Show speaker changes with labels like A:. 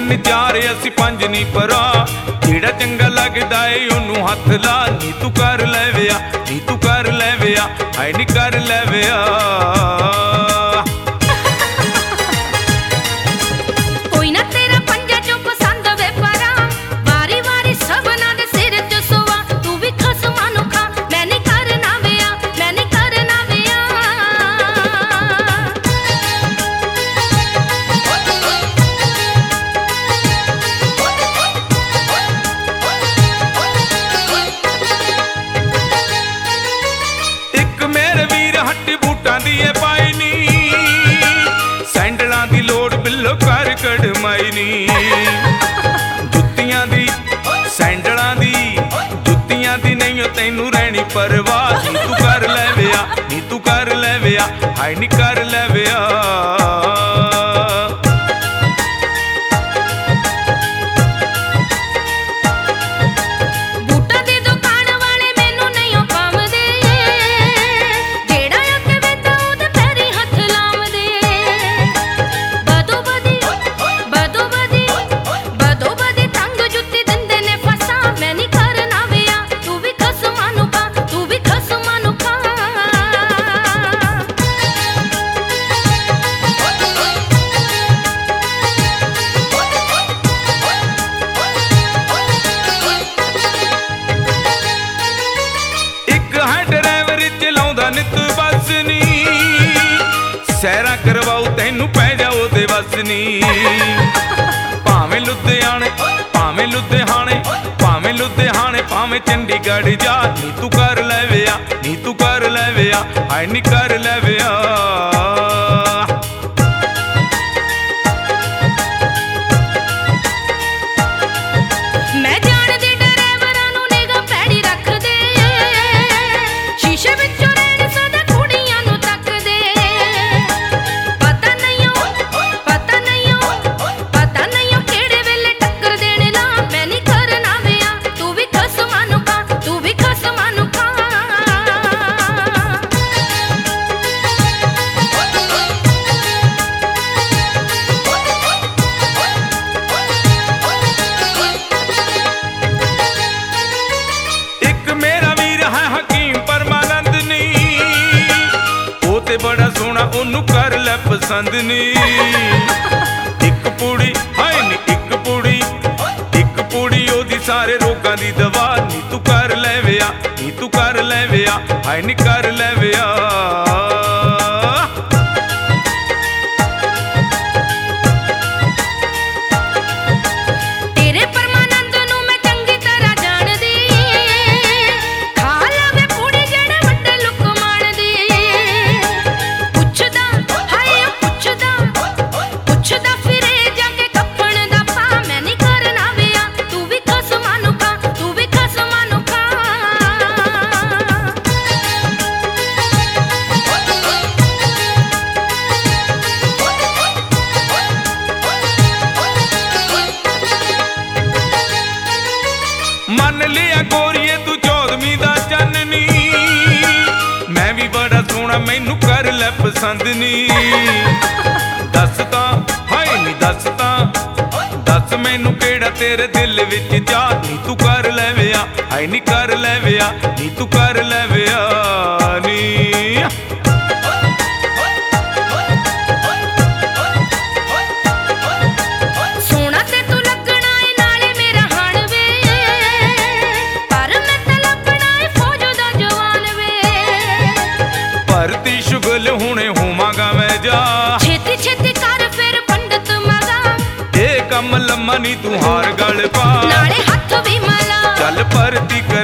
A: तीन चार असी पंज नी परा, जेड़ा चंगा लगदा ए ओनू हथ ला। नी तू कर ले विया, नी तू कर ले विया, हाय नी कर ले विया। कड़माई नी जुत्तियां दी सैंडलां दी, जुत्तियां दी नहीं तैनू रहनी परवाह। नी तू कर ले विया, नी तू कर ले विया, हाय नी कर ले विया। सैरा करवाऊ तैनू पै जाओ दे बस नी। भावें लुधियाने भावें लुधियाने भावें लुधियाने भावें चंडीगढ़ जा। नी तू कर ले विया, नी तू कर ले विया, हाय नी कर ले विया। बड़ा सोना ओनू कर ले पसंद नी। एक पूड़ी हाय नी एक पूड़ी ओदी सारे रोगां दी दवा। नी तू कर ले विया, नी तू कर ले विया, हाय नी कर ले विया। मन लिया गोरीए तू 14वीं दा चन्नी, मैं भी बड़ा सोना मैनू कर ले पसंद नी। दसता हाय नी दसता, दस मैनू केड़ा तेरे दिल विच जा। नी तू कर ले विया, हाय नी कर ले विया, नी तू कर ले विया नी। भरती शुगल हुणे होवांगा मैं जा।
B: छेती छेती कर फिर पंडित मगा,
A: ए कम लम्मा नी तू हार गल पा,
B: नाले हथ भी मला।
A: चल भरती कर